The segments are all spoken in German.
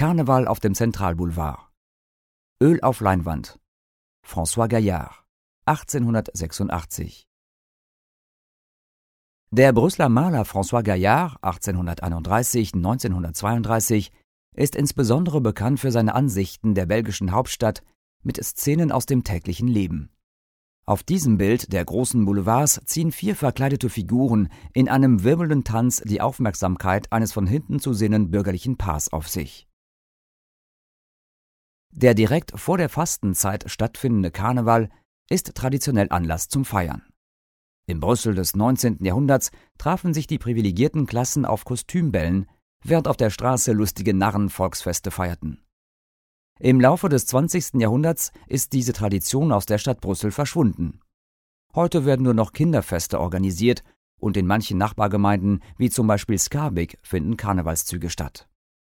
Karneval auf dem Zentralboulevard. Öl auf Leinwand. François Gaillard, 1886. Der Brüsseler Maler François Gaillard, 1831–1932, ist insbesondere bekannt für seine Ansichten der belgischen Hauptstadt mit Szenen aus dem täglichen Leben. Auf diesem Bild der großen Boulevards ziehen 4 verkleidete Figuren in einem wirbelnden Tanz die Aufmerksamkeit eines von hinten zu sehenden bürgerlichen Paars auf sich. Der direkt vor der Fastenzeit stattfindende Karneval ist traditionell Anlass zum Feiern. Im Brüssel des 19. Jahrhunderts trafen sich die privilegierten Klassen auf Kostümbällen, während auf der Straße lustige Narren Volksfeste feierten. Im Laufe des 20. Jahrhunderts ist diese Tradition aus der Stadt Brüssel verschwunden. Heute werden nur noch Kinderfeste organisiert und in manchen Nachbargemeinden, wie zum Beispiel Skarbek, finden Karnevalszüge statt.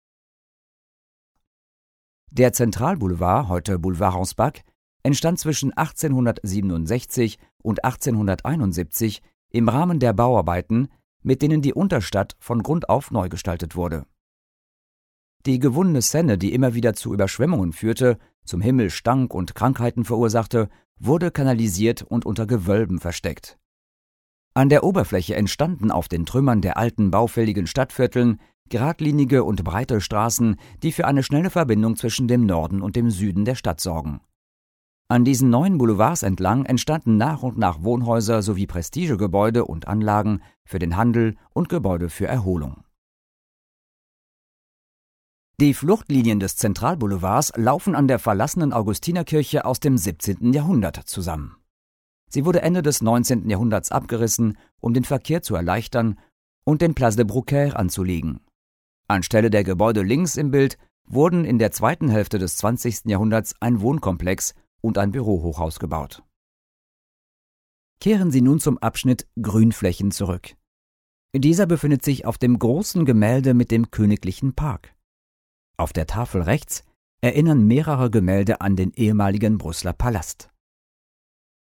Der Zentralboulevard, heute Boulevard Ransbach, entstand zwischen 1867 und 1871 im Rahmen der Bauarbeiten, mit denen die Unterstadt von Grund auf neu gestaltet wurde. Die gewonnene Seine, die immer wieder zu Überschwemmungen führte, zum Himmel stank und Krankheiten verursachte, wurde kanalisiert und unter Gewölben versteckt. An der Oberfläche entstanden auf den Trümmern der alten baufälligen Stadtvierteln geradlinige und breite Straßen, die für eine schnelle Verbindung zwischen dem Norden und dem Süden der Stadt sorgen. An diesen neuen Boulevards entlang entstanden nach und nach Wohnhäuser sowie Prestigegebäude und Anlagen für den Handel und Gebäude für Erholung. Die Fluchtlinien des Zentralboulevards laufen an der verlassenen Augustinerkirche aus dem 17. Jahrhundert zusammen. Sie wurde Ende des 19. Jahrhunderts abgerissen, um den Verkehr zu erleichtern und den Place de Brouckère anzulegen. Anstelle der Gebäude links im Bild wurden in der zweiten Hälfte des 20. Jahrhunderts ein Wohnkomplex und ein Bürohochhaus gebaut. Kehren Sie nun zum Abschnitt Grünflächen zurück. Dieser befindet sich auf dem großen Gemälde mit dem Königlichen Park. Auf der Tafel rechts erinnern mehrere Gemälde an den ehemaligen Brüsseler Palast.